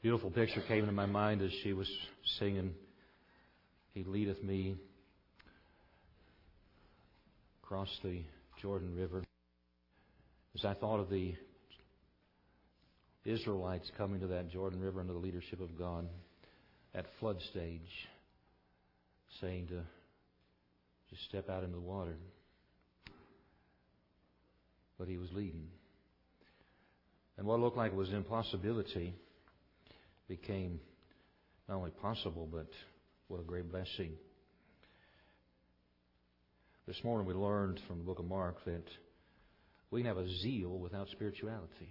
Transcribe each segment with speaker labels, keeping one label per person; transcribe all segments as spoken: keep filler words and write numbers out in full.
Speaker 1: Beautiful picture came into my mind as she was singing, He leadeth me across the Jordan River. As I thought of the Israelites coming to that Jordan River under the leadership of God at flood stage, saying to just step out into the water. But He was leading. And what looked like it was an impossibility became not only possible, but what a great blessing. This morning we learned from the book of Mark that we can have a zeal without spirituality.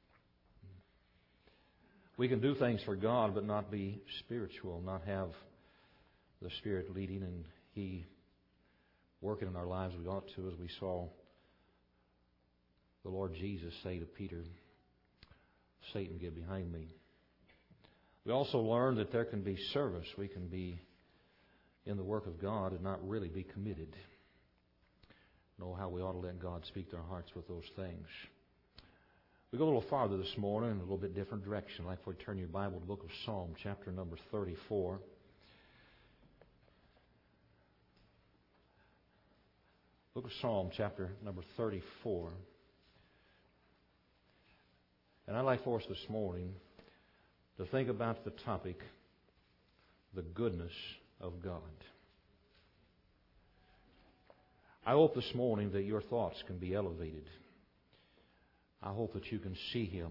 Speaker 1: We can do things for God but not be spiritual, not have the Spirit leading and He working in our lives we ought to, as we saw the Lord Jesus say to Peter, Satan, get behind me. We also learned that there can be service. We can be in the work of God and not really be committed. Know how we ought to let God speak to our hearts with those things. We go a little farther this morning in a little bit different direction. I'd like for you to turn your Bible to the book of Psalm, chapter number thirty-four. Book of Psalm, chapter number thirty-four. And I'd like for us this morning to think about the topic, the goodness of God. I hope this morning that your thoughts can be elevated. I hope that you can see Him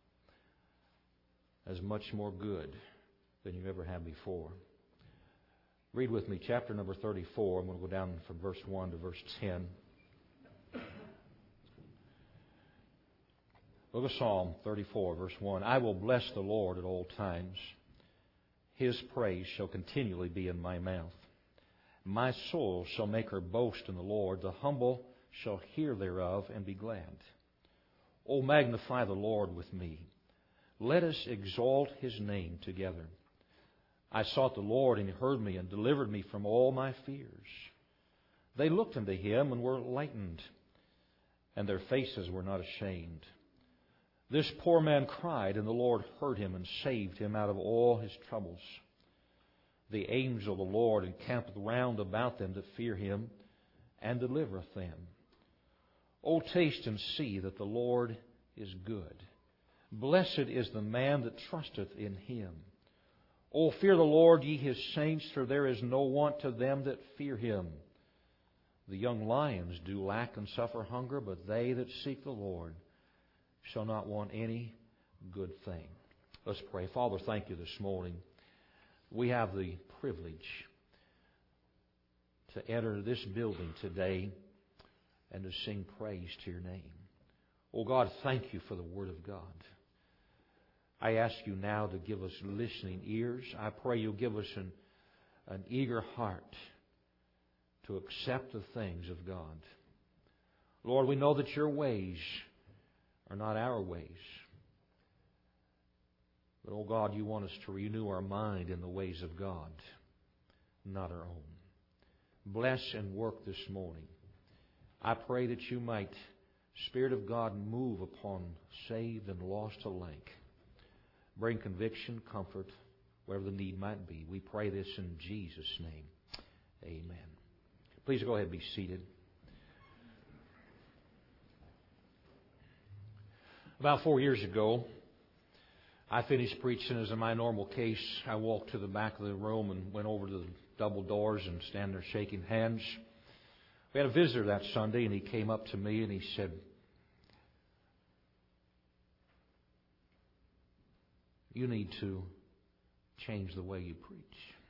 Speaker 1: as much more good than you ever have before. Read with me chapter number thirty-four. I'm going to go down from verse one to verse ten. Book of Psalm thirty-four, verse one. I will bless the Lord at all times. His praise shall continually be in my mouth. My soul shall make her boast in the Lord. The humble shall hear thereof and be glad. O magnify the Lord with me. Let us exalt His name together. I sought the Lord, and He heard me and delivered me from all my fears. They looked unto Him and were lightened, and their faces were not ashamed. This poor man cried, and the Lord heard him and saved him out of all his troubles. The angel of the Lord encampeth round about them that fear Him, and delivereth them. O taste and see that the Lord is good. Blessed is the man that trusteth in Him. O fear the Lord, ye His saints, for there is no want to them that fear Him. The young lions do lack and suffer hunger, but they that seek the Lord shall not want any good thing. Let's pray. Father, thank You this morning. We have the privilege to enter this building today and to sing praise to Your name. Oh God, thank You for the Word of God. I ask You now to give us listening ears. I pray You'll give us an, an eager heart to accept the things of God. Lord, we know that Your ways are not our ways. But, oh God, You want us to renew our mind in the ways of God, not our own. Bless and work this morning. I pray that You might, Spirit of God, move upon saved and lost alike. Bring conviction, comfort, wherever the need might be. We pray this in Jesus' name. Amen. Please go ahead and be seated. About four years ago, I finished preaching. As in my normal case, I walked to the back of the room and went over to the double doors and stand there shaking hands. We had a visitor that Sunday, and he came up to me and he said, "You need to change the way you preach."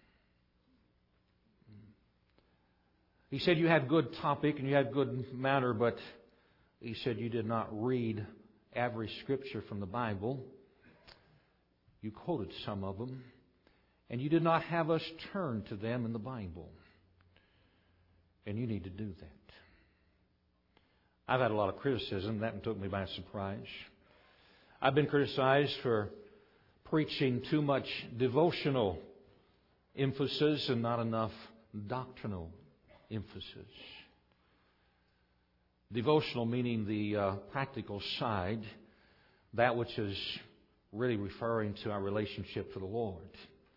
Speaker 1: He said, "You had good topic and you had good matter, but," he said, "you did not read every scripture from the Bible. You quoted some of them, and you did not have us turn to them in the Bible. And you need to do that." I've had a lot of criticism. That took me by surprise. I've been criticized for preaching too much devotional emphasis and not enough doctrinal emphasis. Devotional meaning the uh, practical side, that which is really referring to our relationship to the Lord.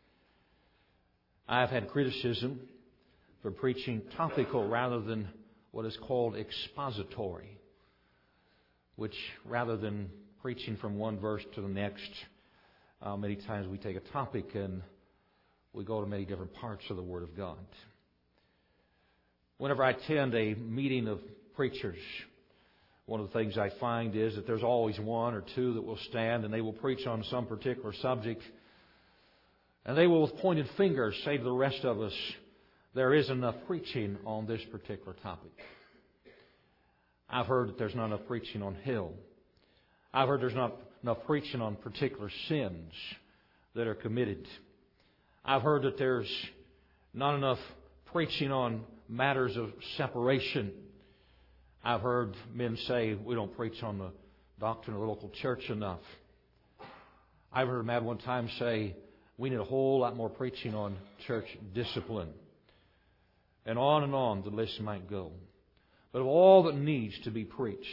Speaker 1: I've had criticism for preaching topical rather than what is called expository, which rather than preaching from one verse to the next, uh, many times we take a topic and we go to many different parts of the Word of God. Whenever I attend a meeting of preachers, one of the things I find is that there's always one or two that will stand and they will preach on some particular subject, and they will, with pointed fingers, say to the rest of us, there isn't enough preaching on this particular topic. I've heard that there's not enough preaching on hell. I've heard there's not enough preaching on particular sins that are committed. I've heard that there's not enough preaching on matters of separation. I've heard men say we don't preach on the doctrine of the local church enough. I've heard a man one time say we need a whole lot more preaching on church discipline. And on and on the list might go. But of all that needs to be preached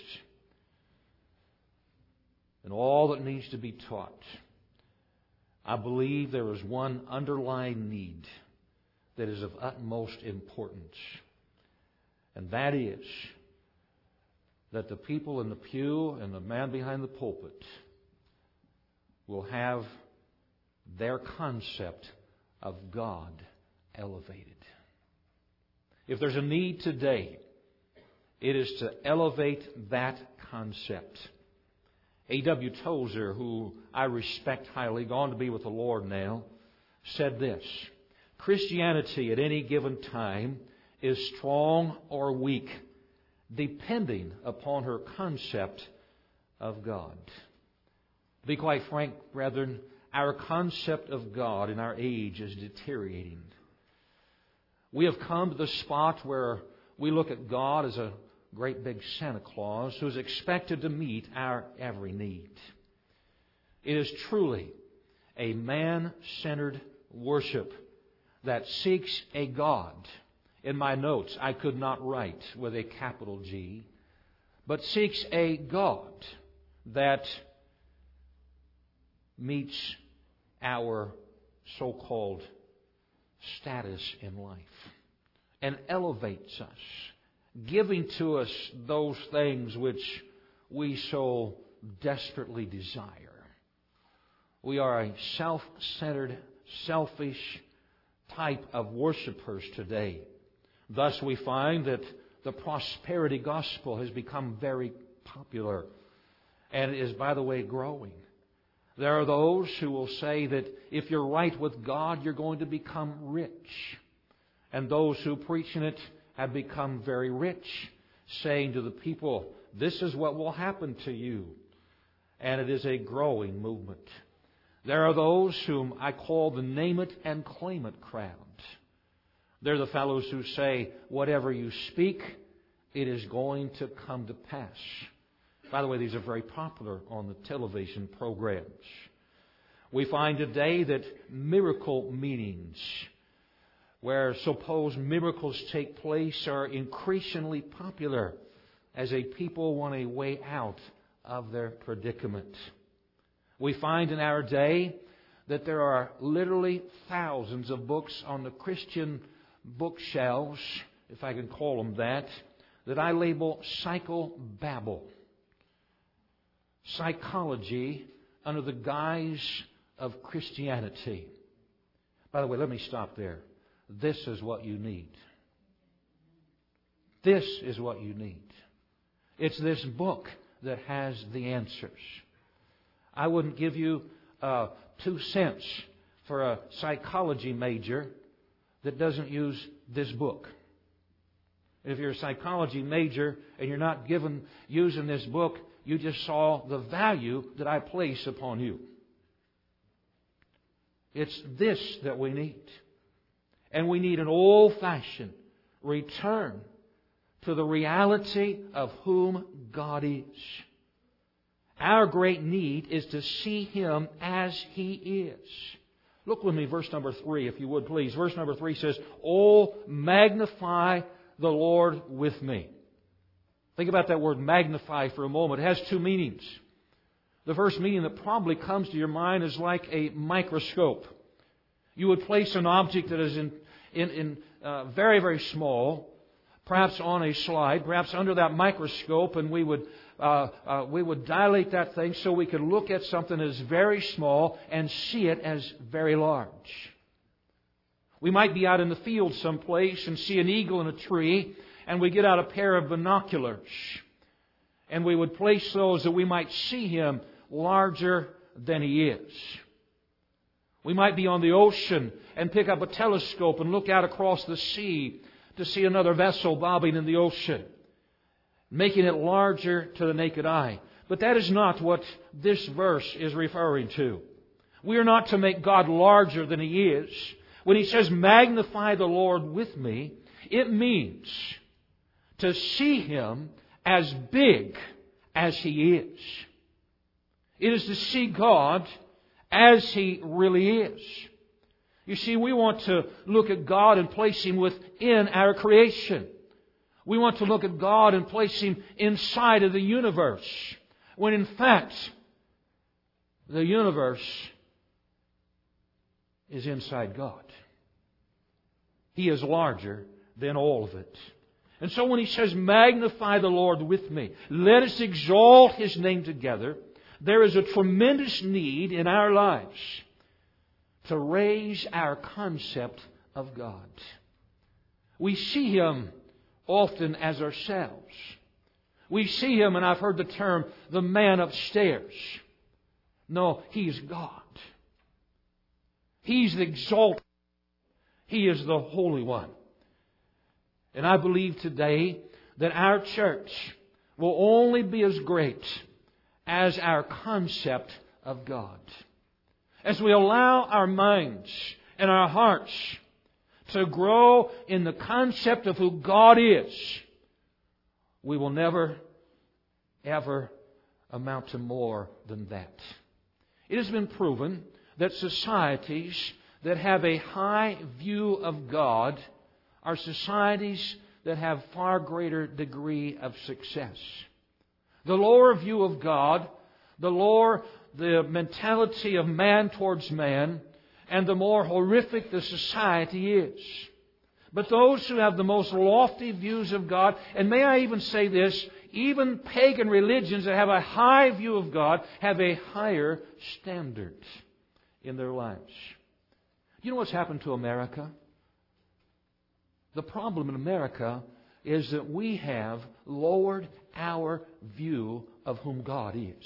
Speaker 1: and all that needs to be taught, I believe there is one underlying need that is of utmost importance. And that is that the people in the pew and the man behind the pulpit will have their concept of God elevated. If there's a need today, it is to elevate that concept. A W Tozer, who I respect highly, gone to be with the Lord now, said this: Christianity at any given time is strong or weak, depending upon her concept of God. To be quite frank, brethren, our concept of God in our age is deteriorating. We have come to the spot where we look at God as a great big Santa Claus who is expected to meet our every need. It is truly a man-centered worship that seeks a God. In my notes, I could not write with a capital G, but seeks a God that meets our so-called status in life and elevates us, giving to us those things which we so desperately desire. We are a self-centered, selfish type of worshipers today. Thus we find that the prosperity gospel has become very popular and is, by the way, growing. There are those who will say that if you're right with God, you're going to become rich. And those who preach in it have become very rich, saying to the people, this is what will happen to you. And it is a growing movement. There are those whom I call the name it and claim it crowd. They're the fellows who say, whatever you speak, it is going to come to pass. By the way, these are very popular on the television programs. We find today that miracle meetings, where supposed miracles take place, are increasingly popular as a people want a way out of their predicament. We find in our day that there are literally thousands of books on the Christian bookshelves, if I can call them that, that I label psychobabble. Psychology under the guise of Christianity. By the way, let me stop there. This is what you need. This is what you need. It's this book that has the answers. I wouldn't give you uh, two cents for a psychology major that doesn't use this book. If you're a psychology major and you're not given using this book, you just saw the value that I place upon you. It's this that we need. And we need an old-fashioned return to the reality of whom God is. Our great need is to see Him as He is. Look with me, verse number three, if you would please. Verse number three says, "Oh, magnify the Lord with me." Think about that word magnify for a moment. It has two meanings. The first meaning that probably comes to your mind is like a microscope. You would place an object that is in, in, in uh, very, very small, perhaps on a slide, perhaps under that microscope, and we would uh, uh, we would dilate that thing so we could look at something that is very small and see it as very large. We might be out in the field someplace and see an eagle in a tree, and we get out a pair of binoculars, and we would place those that we might see him larger than he is. We might be on the ocean and pick up a telescope and look out across the sea to see another vessel bobbing in the ocean, making it larger to the naked eye. But that is not what this verse is referring to. We are not to make God larger than He is. When He says, magnify the Lord with me, it means to see Him as big as He is. It is to see God as He really is. You see, we want to look at God and place Him within our creation. We want to look at God and place Him inside of the universe, when in fact, the universe is inside God. He is larger than all of it. And so when He says, magnify the Lord with me, let us exalt His name together, there is a tremendous need in our lives to raise our concept of God. We see Him often as ourselves. We see Him, and I've heard the term, the man upstairs. No, He is God. He's the exalted. He is the Holy One. And I believe today that our church will only be as great as our concept of God. As we allow our minds and our hearts to grow in the concept of who God is, we will never, ever amount to more than that. It has been proven that societies that have a high view of God are societies that have far greater degree of success. The lower view of God, the lower the mentality of man towards man, and the more horrific the society is. But those who have the most lofty views of God, and may I even say this, even pagan religions that have a high view of God have a higher standard in their lives. You know what's happened to America? The problem in America is that we have lowered our view of whom God is.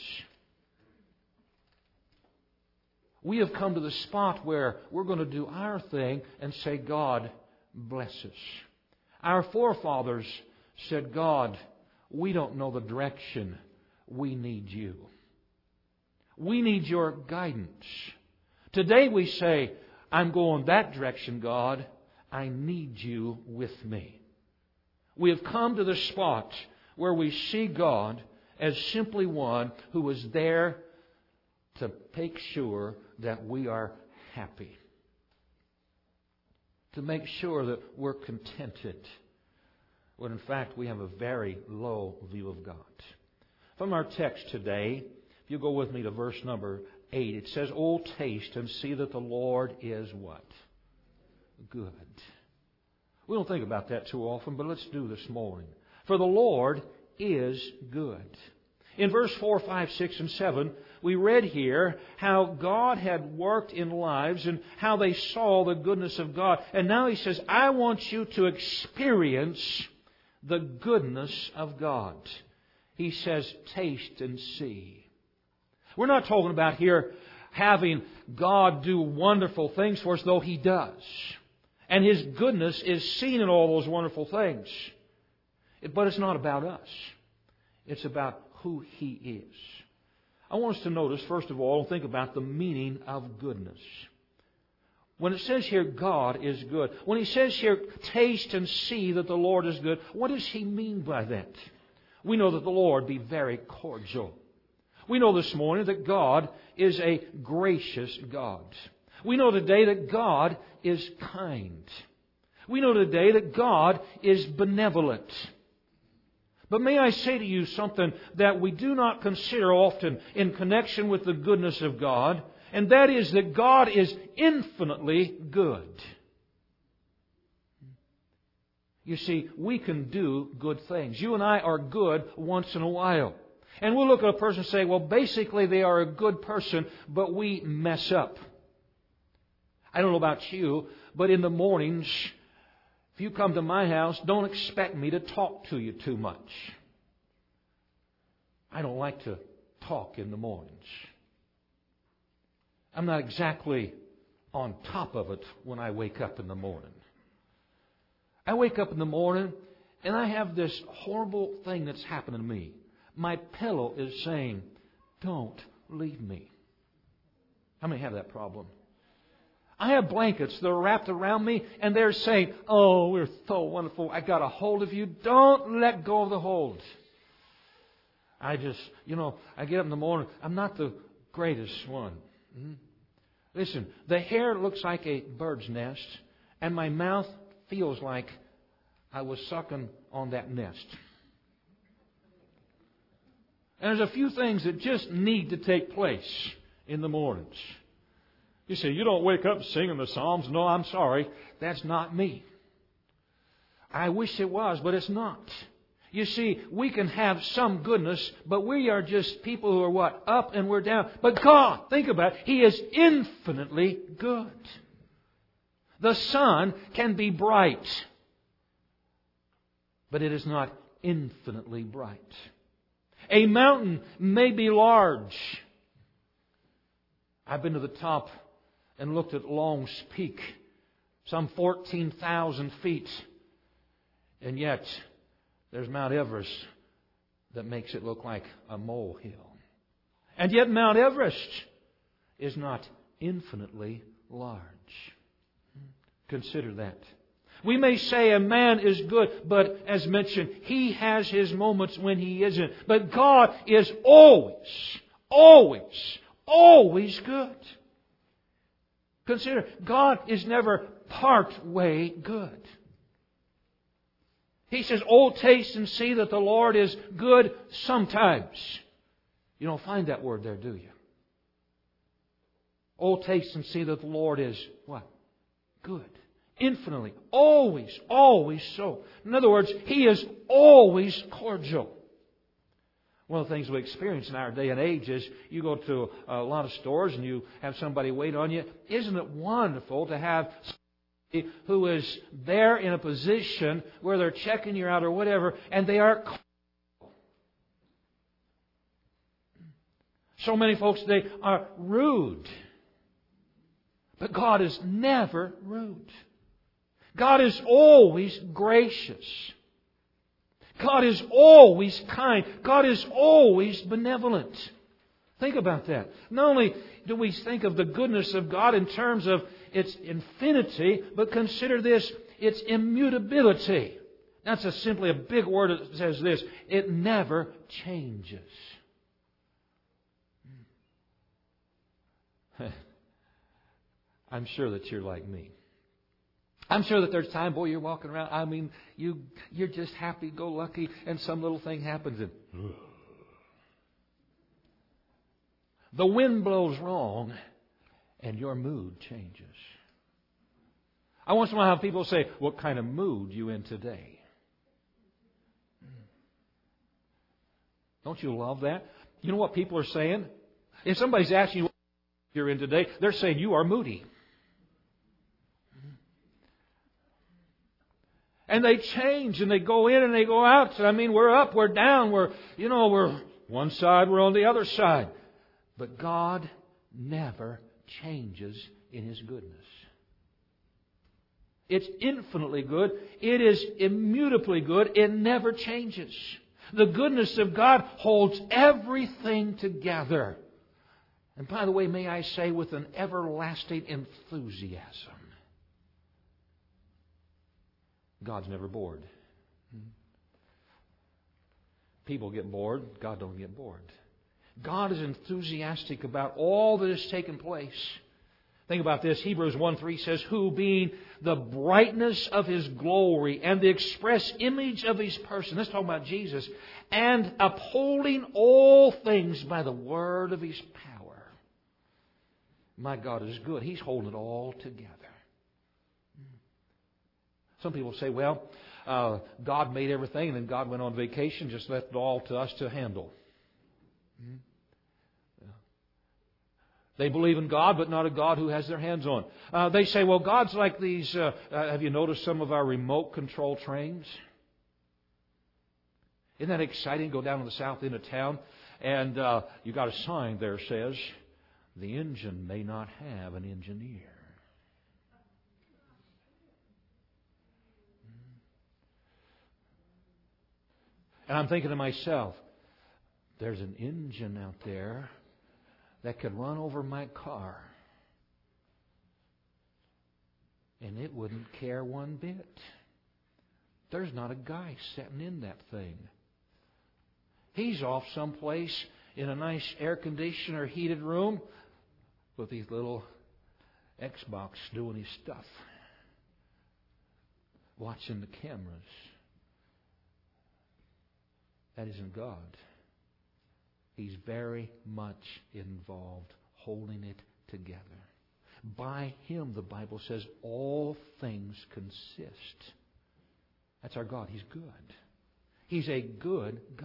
Speaker 1: We have come to the spot where we're going to do our thing and say, God, bless us. Our forefathers said, God, we don't know the direction. We need You. We need Your guidance. Today we say, I'm going that direction, God. I need You with me. We have come to the spot where we see God as simply one who is there to make sure that we are happy. To make sure that we're contented. When in fact we have a very low view of God. From our text today, if you go with me to verse number eight, it says, "Oh, taste and see that the Lord is" what? Good. We don't think about that too often, but let's do this morning. For the Lord is good. In verse four, five, six, and seven, we read here how God had worked in lives and how they saw the goodness of God. And now He says, I want you to experience the goodness of God. He says, taste and see. We're not talking about here having God do wonderful things for us, though He does. And His goodness is seen in all those wonderful things. But it's not about us. It's about who He is. I want us to notice, first of all, think about the meaning of goodness. When it says here, God is good, when He says here, taste and see that the Lord is good, what does He mean by that? We know that the Lord be very cordial. We know this morning that God is a gracious God. We know today that God is kind. We know today that God is benevolent. But may I say to you something that we do not consider often in connection with the goodness of God, and that is that God is infinitely good. You see, we can do good things. You and I are good once in a while. And we'll look at a person and say, well, basically they are a good person, but we mess up. I don't know about you, but in the mornings, if you come to my house, don't expect me to talk to you too much. I don't like to talk in the mornings. I'm not exactly on top of it when I wake up in the morning. I wake up in the morning and I have this horrible thing that's happening to me. My pillow is saying, don't leave me. How many have that problem? I have blankets that are wrapped around me and they're saying, oh, we're so wonderful. I got a hold of you. Don't let go of the hold. I just, you know, I get up in the morning. I'm not the greatest one. Mm-hmm. Listen, the hair looks like a bird's nest and my mouth feels like I was sucking on that nest. And there's a few things that just need to take place in the mornings. You say, you don't wake up singing the Psalms. No, I'm sorry. That's not me. I wish it was, but it's not. You see, we can have some goodness, but we are just people who are what? Up and we're down. But God, think about it. He is infinitely good. The sun can be bright, but it is not infinitely bright. A mountain may be large. I've been to the top and looked at Long's Peak, some fourteen thousand feet. And yet, there's Mount Everest that makes it look like a molehill. And yet Mount Everest is not infinitely large. Consider that. We may say a man is good, but as mentioned, he has his moments when he isn't. But God is always, always, always good. Consider, God is never part way good. He says, oh, taste and see that the Lord is good sometimes. You don't find that word there, do you? Oh, taste and see that the Lord is what? Good. Infinitely. Always, always so. In other words, He is always cordial. One of the things we experience in our day and age is you go to a lot of stores and you have somebody wait on you. Isn't it wonderful to have somebody who is there in a position where they're checking you out or whatever, and they are cordial? So many folks today are rude. But God is never rude. God is always gracious. God is always kind. God is always benevolent. Think about that. Not only do we think of the goodness of God in terms of its infinity, but consider this, its immutability. That's a, simply a big word that says this. It never changes. I'm sure that you're like me. I'm sure that there's time, boy, you're walking around. I mean, you, you're just happy-go-lucky, and some little thing happens, and the wind blows wrong, and your mood changes. I once in a while have people say, what kind of mood you in today? Don't you love that? You know what people are saying? If somebody's asking you what you're in today, they're saying you are moody. And they change and they go in and they go out. So, I mean, we're up, we're down, we're, you know, we're one side, we're on the other side. But God never changes in His goodness. It's infinitely good. It is immutably good. It never changes. The goodness of God holds everything together. And by the way, may I say, with an everlasting enthusiasm. God's never bored. People get bored. God don't get bored. God is enthusiastic about all that has taken place. Think about this. Hebrews one three says, who being the brightness of His glory and the express image of His person. Let's talk about Jesus. And upholding all things by the word of His power. My God is good. He's holding it all together. Some people say, well, uh, God made everything and then God went on vacation, just left it all to us to handle. Hmm? They believe in God, but not a God who has their hands on. Uh, they say, well, God's like these... Uh, uh, have you noticed some of our remote control trains? Isn't that exciting? Go down to the south end of town, and uh, you got a sign there that says, the engine may not have an engineer. And I'm thinking to myself, there's an engine out there that could run over my car. And it wouldn't care one bit. There's not a guy sitting in that thing. He's off someplace in a nice air conditioner heated room with these little Xbox doing his stuff. Watching the cameras. That isn't God. He's very much involved, holding it together. By Him, the Bible says, all things consist. That's our God. He's good. He's a good God.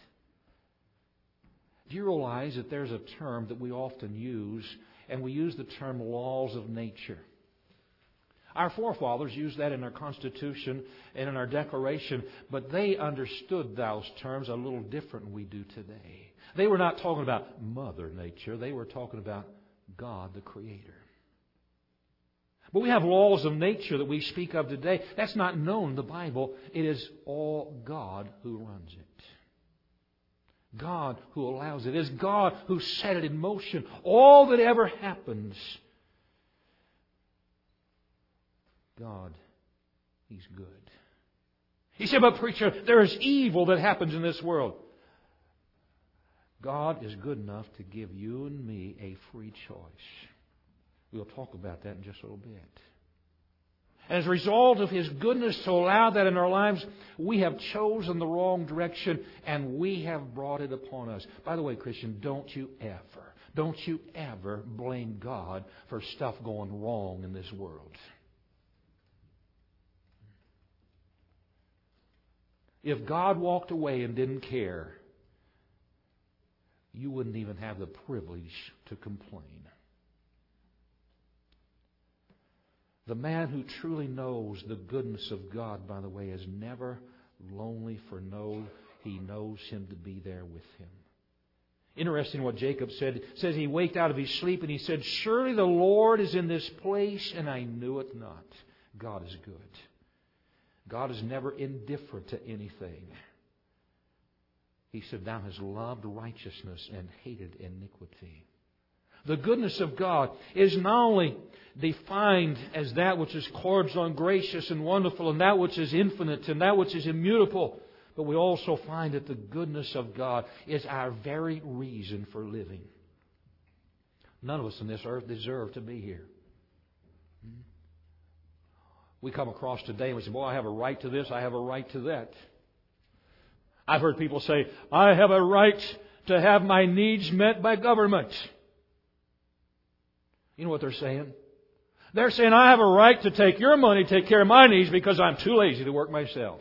Speaker 1: Do you realize that there's a term that we often use, and we use the term laws of nature? Our forefathers used that in our Constitution and in our Declaration, but they understood those terms a little different than we do today. They were not talking about Mother Nature. They were talking about God, the Creator. But we have laws of nature that we speak of today. That's not known in the Bible. It is all God who runs it. God who allows it. It is God who set it in motion. All that ever happens, God, He's good. He said, but preacher, there is evil that happens in this world. God is good enough to give you and me a free choice. We'll talk about that in just a little bit. As a result of His goodness to allow that in our lives, we have chosen the wrong direction and we have brought it upon us. By the way, Christian, don't you ever, don't you ever blame God for stuff going wrong in this world. If God walked away and didn't care, you wouldn't even have the privilege to complain. The man who truly knows the goodness of God, by the way, is never lonely, for no, he knows Him to be there with him. Interesting what Jacob said. It says he waked out of his sleep and he said, surely the Lord is in this place, and I knew it not. God is good. God is never indifferent to anything. He said, thou hast loved righteousness and hated iniquity. The goodness of God is not only defined as that which is cordial and gracious and wonderful, and that which is infinite and that which is immutable, but we also find that the goodness of God is our very reason for living. None of us on this earth deserve to be here. We come across today and we say, boy, I have a right to this, I have a right to that. I've heard people say, I have a right to have my needs met by government. You know what they're saying? They're saying, I have a right to take your money, take care of my needs, because I'm too lazy to work myself.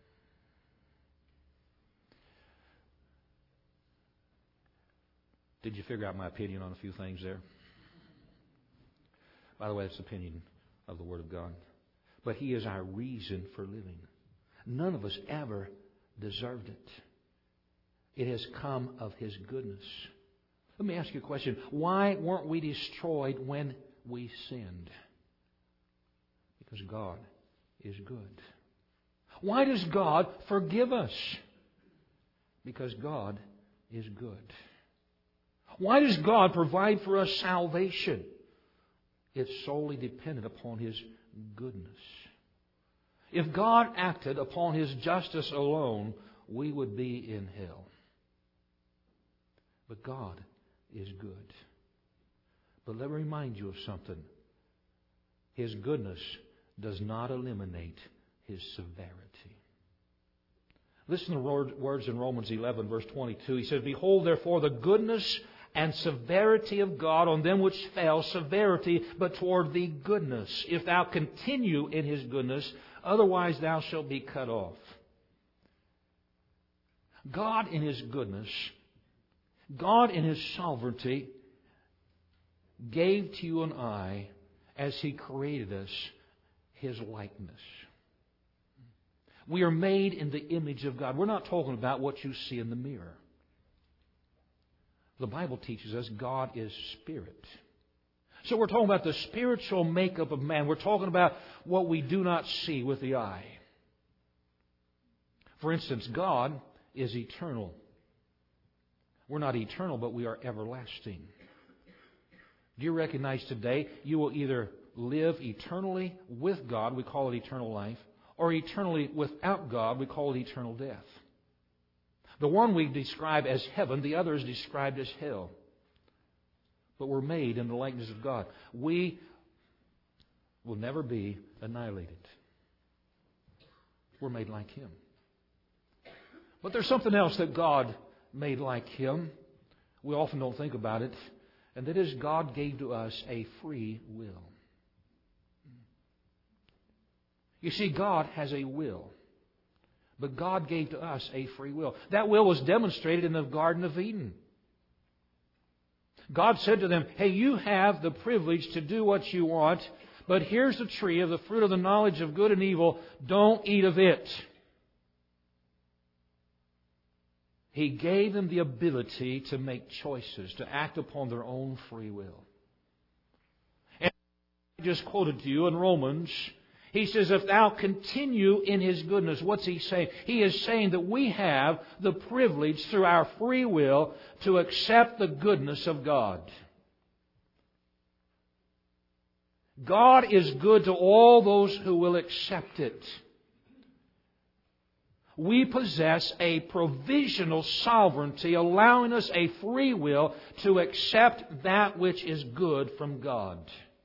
Speaker 1: Did you figure out my opinion on a few things there? By the way, it's the opinion of the Word of God. But He is our reason for living. None of us ever deserved it. It has come of His goodness. Let me ask you a question. Why weren't we destroyed when we sinned? Because God is good. Why does God forgive us? Because God is good. Why does God provide for us salvation? It's solely dependent upon His goodness. If God acted upon His justice alone, we would be in hell. But God is good. But let me remind you of something. His goodness does not eliminate His severity. Listen to the words in Romans eleven, verse twenty-two. He says, Behold, therefore, the goodness and severity of God on them which fell, severity, but toward thee goodness, if thou continue in His goodness, otherwise thou shalt be cut off. God in His goodness, God in His sovereignty, gave to you and I, as He created us, His likeness. We are made in the image of God. We're not talking about what you see in the mirror. The Bible teaches us God is spirit. So we're talking about the spiritual makeup of man. We're talking about what we do not see with the eye. For instance, God is eternal. We're not eternal, but we are everlasting. Do you recognize today you will either live eternally with God, we call it eternal life, or eternally without God, we call it eternal death. The one we describe as heaven, the other is described as hell. But we're made in the likeness of God. We will never be annihilated. We're made like Him. But there's something else that God made like Him. We often don't think about it. And that is, God gave to us a free will. You see, God has a will. But God gave to us a free will. That will was demonstrated in the Garden of Eden. God said to them, hey, you have the privilege to do what you want, but here's the tree of the fruit of the knowledge of good and evil. Don't eat of it. He gave them the ability to make choices, to act upon their own free will. And I just quoted to you in Romans, he says, if thou continue in His goodness, what's He saying? He is saying that we have the privilege through our free will to accept the goodness of God. God is good to all those who will accept it. We possess a provisional sovereignty, allowing us a free will to accept that which is good from God.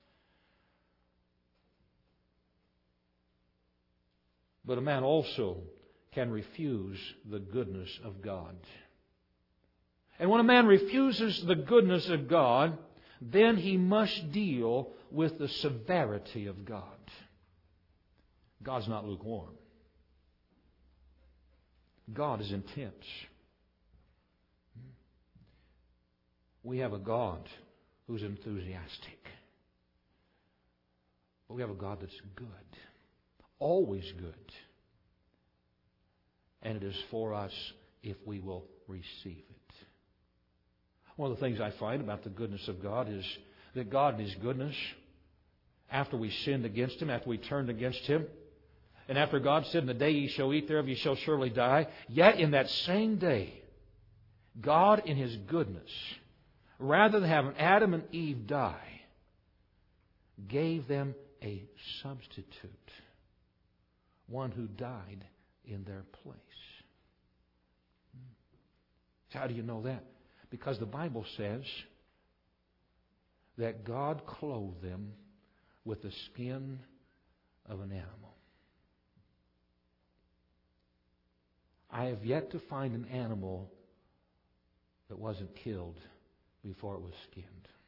Speaker 1: But a man also can refuse the goodness of God. And when a man refuses the goodness of God, then he must deal with the severity of God. God's not lukewarm. God is intense. We have a God who's enthusiastic. But we have a God that's good. Always good. And it is for us if we will receive it. One of the things I find about the goodness of God is that God in His goodness, after we sinned against Him, after we turned against Him, and after God said, in the day ye shall eat thereof, ye shall surely die, yet in that same day, God in His goodness, rather than having Adam and Eve die, gave them a substitute. One who died in their place. How do you know that? Because the Bible says that God clothed them with the skin of an animal. I have yet to find an animal that wasn't killed before it was skinned.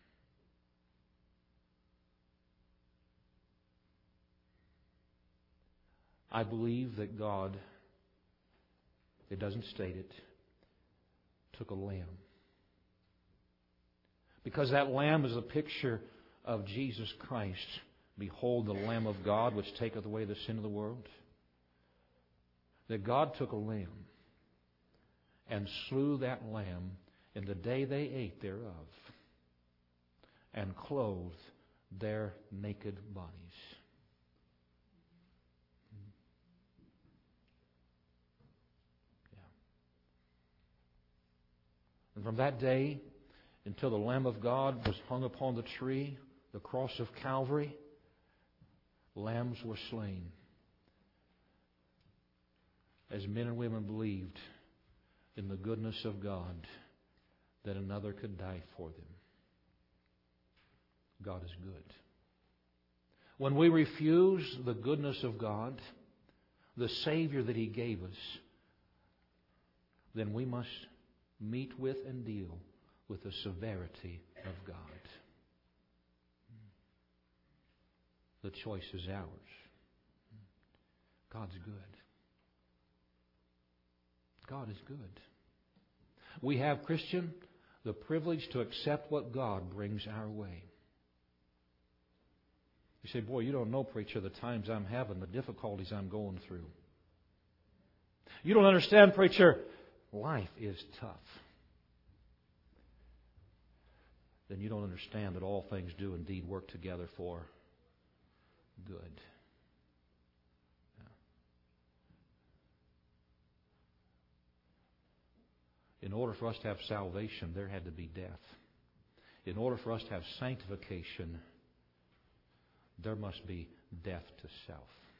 Speaker 1: I believe that God, it doesn't state it, took a lamb. Because that lamb is a picture of Jesus Christ. Behold the Lamb of God which taketh away the sin of the world. That God took a lamb and slew that lamb in the day they ate thereof and clothed their naked bodies. And from that day until the Lamb of God was hung upon the tree, the cross of Calvary, lambs were slain as men and women believed in the goodness of God that another could die for them. God is good. When we refuse the goodness of God, the Savior that He gave us, then we must meet with and deal with the severity of God. The choice is ours. God's good. God is good. We have, Christian, the privilege to accept what God brings our way. You say, boy, you don't know, preacher, the times I'm having, the difficulties I'm going through. You don't understand, preacher, life is tough. Then you don't understand that all things do indeed work together for good. In order for us to have salvation, there had to be death. In order for us to have sanctification, there must be death to self.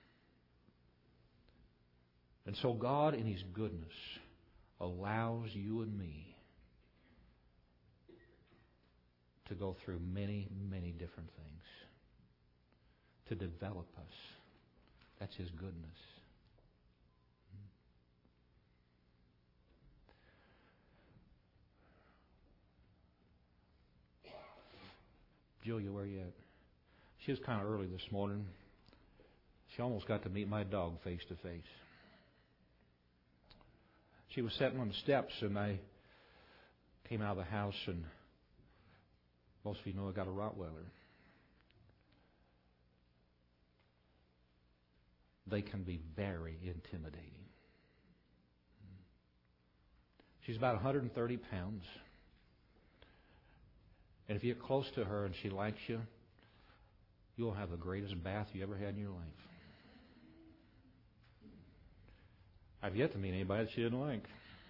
Speaker 1: And so God, in His goodness, allows you and me to go through many, many different things to develop us. That's His goodness. Julia, where are you at? She was kind of early this morning. She almost got to meet my dog face to face. She was sitting on the steps, and I came out of the house, and most of you know I got a Rottweiler. They can be very intimidating. She's about one hundred thirty pounds. And if you get close to her and she likes you, you'll have the greatest bath you ever had in your life. I've yet to meet anybody that she didn't like.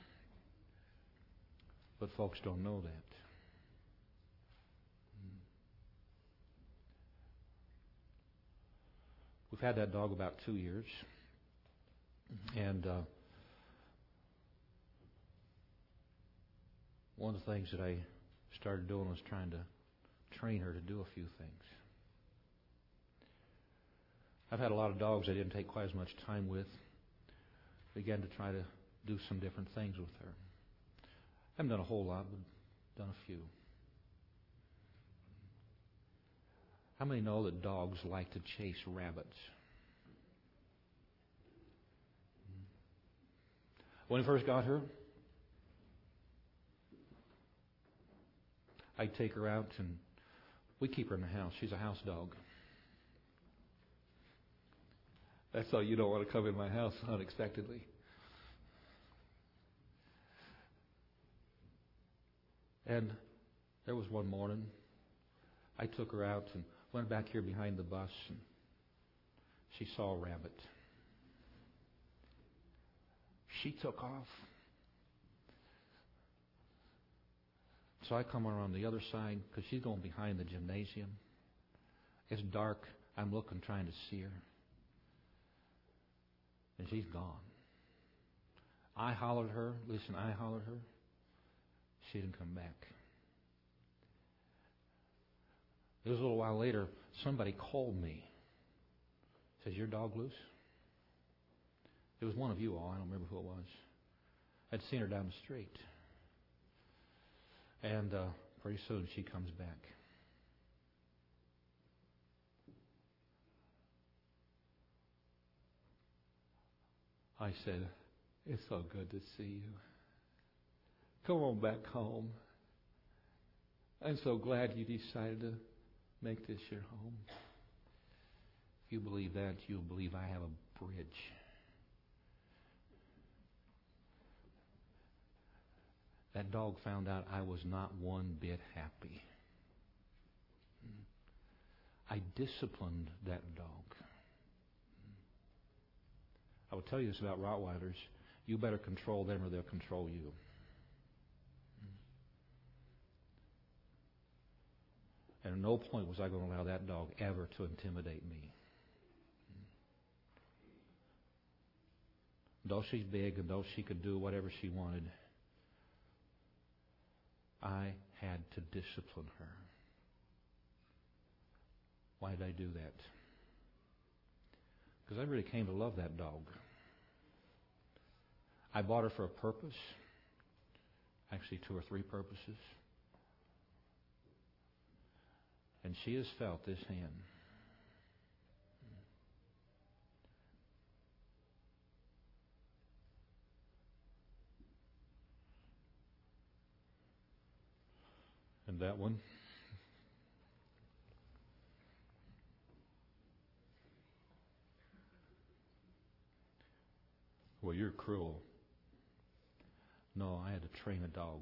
Speaker 1: But folks don't know that. We've had that dog about two years. And uh, one of the things that I started doing was trying to train her to do a few things. I've had a lot of dogs I didn't take quite as much time with. Began to try to do some different things with her. I haven't done a whole lot, but done a few. How many know that dogs like to chase rabbits? When I first got her, I'd take her out, and we keep her in the house. She's a house dog. That's how you don't want to come in my house unexpectedly. And there was one morning, I took her out and went back here behind the bus, and she saw a rabbit. She took off. So I come around the other side because she's going behind the gymnasium. It's dark. I'm looking, trying to see her. And she's gone. I hollered her. Listen, I hollered her. She didn't come back. It was a little while later, somebody called me. Says, your dog loose? It was one of you all. I don't remember who it was. I'd seen her down the street. And uh, pretty soon she comes back. I said, it's so good to see you. Come on back home. I'm so glad you decided to make this your home. If you believe that, you'll believe I have a bridge. That dog found out I was not one bit happy. I disciplined that dog. I will tell you this about Rottweilers. You better control them or they'll control you. And at no point was I going to allow that dog ever to intimidate me. Though she's big and though she could do whatever she wanted, I had to discipline her. Why did I do that? Because I really came to love that dog. I bought her for a purpose. Actually, two or three purposes. And she has felt this hand. And that one. Well, you're cruel. No, I had to train a dog.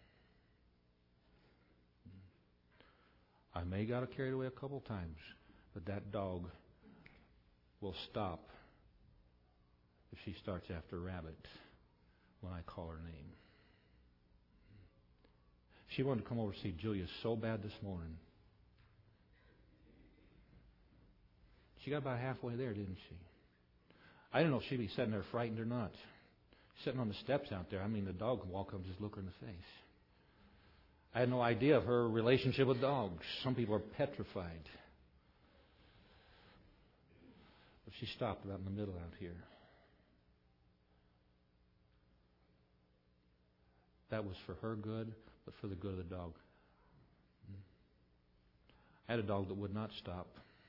Speaker 1: I may got carried away a couple times, but that dog will stop if she starts after rabbit when I call her name. She wanted to come over to see Julia so bad this morning. She got about halfway there, didn't she? I didn't know if she'd be sitting there frightened or not. Sitting on the steps out there. I mean, the dog can walk up and just look her in the face. I had no idea of her relationship with dogs. Some people are petrified. But she stopped about in the middle out here. That was for her good, but for the good of the dog. I had a dog that would not stop.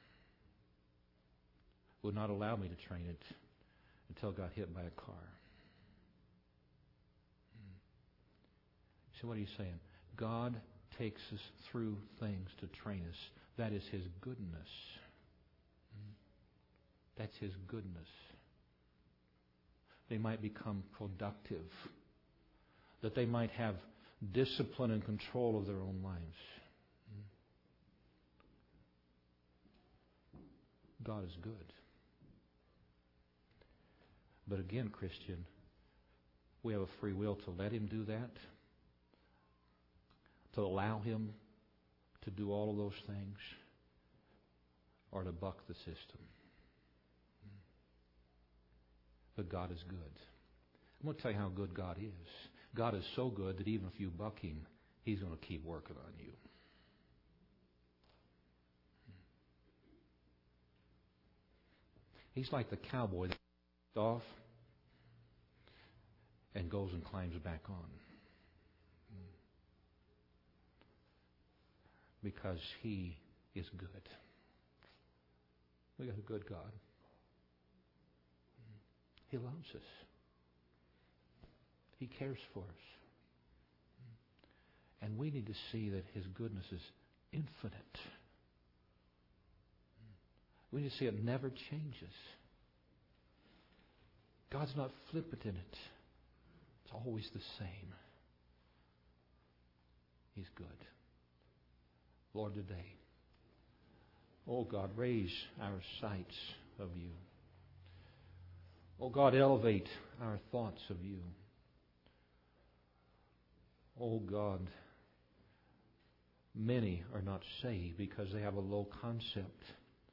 Speaker 1: Would not allow me to train it until it got hit by a car. So what are you saying? God takes us through things to train us. That is His goodness. That's His goodness. They might become productive. That they might have discipline and control of their own lives. God is good. But again, Christian, we have a free will to let Him do that, to allow Him to do all of those things, or to buck the system. But God is good. I'm going to tell you how good God is. God is so good that even if you buck Him, He's going to keep working on you. He's like the cowboy that gets off and goes and climbs back on. Because He is good. We got a good God. He loves us. He cares for us. And we need to see that His goodness is infinite. We need to see it never changes. God's not flippant in it. It's always the same. He's good. Lord, today, oh God, raise our sights of You. Oh God, elevate our thoughts of You. Oh God, many are not saved because they have a low concept.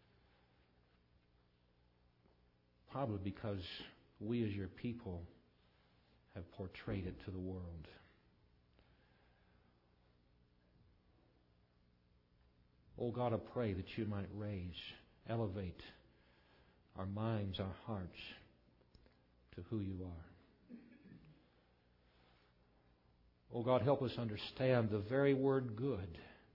Speaker 1: Probably because we as Your people have portrayed it to the world. Oh God, I pray that You might raise, elevate our minds, our hearts to who You are. Oh God, help us understand the very word good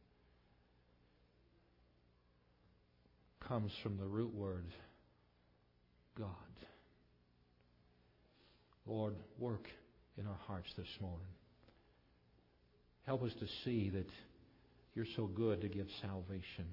Speaker 1: comes from the root word God. Lord, work in our hearts this morning. Help us to see that You're so good to give salvation.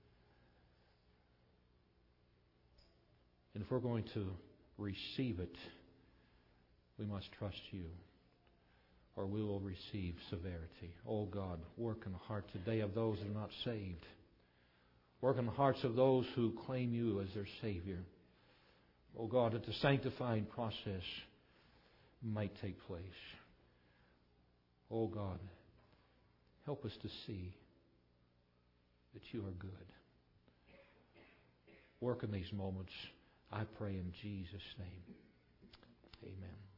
Speaker 1: And if we're going to receive it, we must trust You, or we will receive severity. Oh God, work in the heart today of those that are not saved. Work in the hearts of those who claim You as their Savior. Oh God, that the sanctifying process might take place. Oh God, help us to see that You are good. Work in these moments, I pray in Jesus' name. Amen.